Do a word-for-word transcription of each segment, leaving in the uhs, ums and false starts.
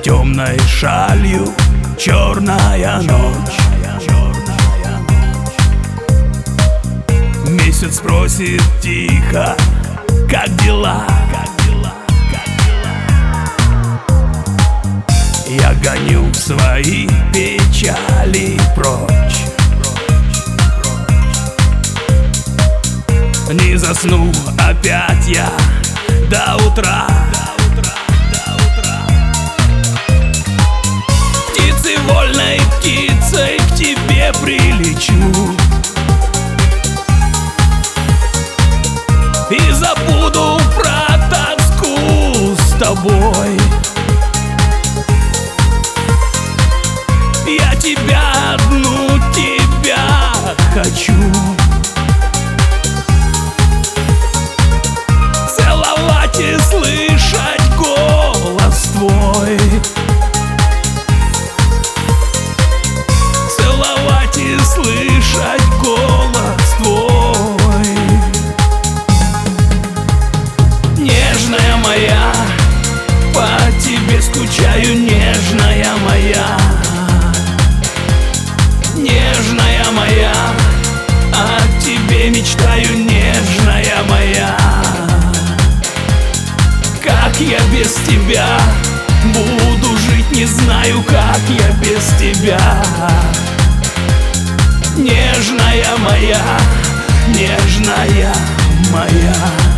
темной шалью черная ночь. Месяц просит тихо, как дела? Я гоню свои печали прочь. Не засну опять я до утра. Птицей, вольной птицей к тебе прилечу и забуду про тоску с тобой. Я тебя, одну тебя хочу. Целовать и слышать голос твой. Целовать и слышать голос твой. Нежная моя, по тебе скучаю, нежная моя. Нежная моя, о тебе мечтаю, нежная моя. Как я без тебя буду жить, не знаю, как я без тебя. Нежная моя, нежная моя.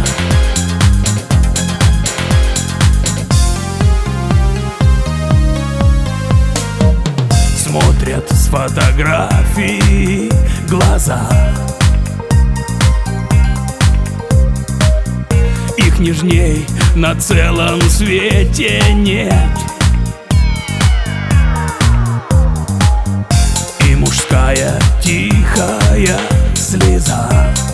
Смотрят с фотографий глаза, их нежней на целом свете нет. И мужская тихая слеза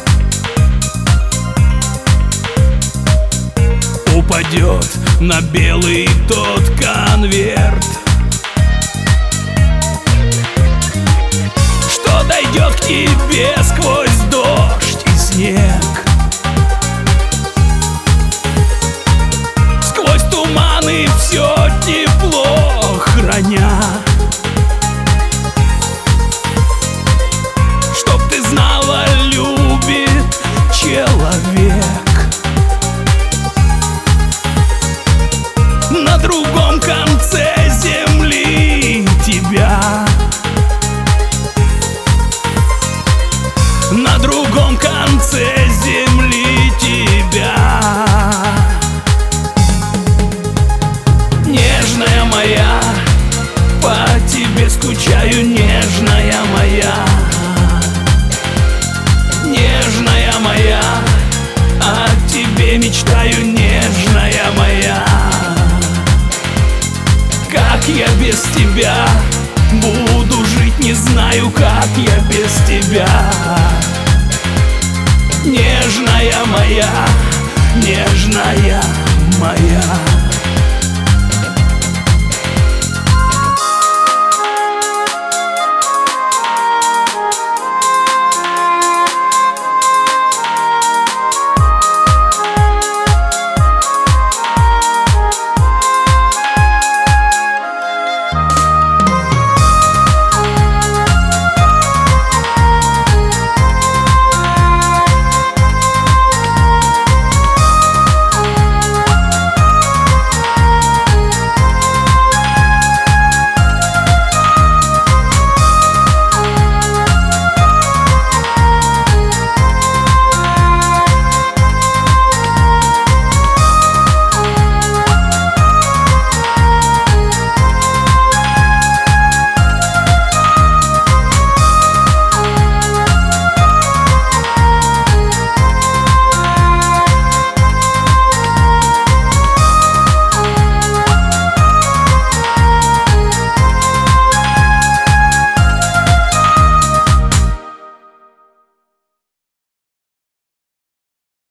упадет на белый тот конверт, что дойдет к тебе сквозь дождь и снег, сквозь туманы все тепло храня. Чтоб ты знала, любит человек на другом конце земли тебя. На другом конце земли тебя. Нежная моя, по тебе скучаю, нежная моя. Нежная моя, о тебе мечтаю, нежная моя. Как я без тебя буду жить, не знаю, как я без тебя. Нежная моя, нежная моя.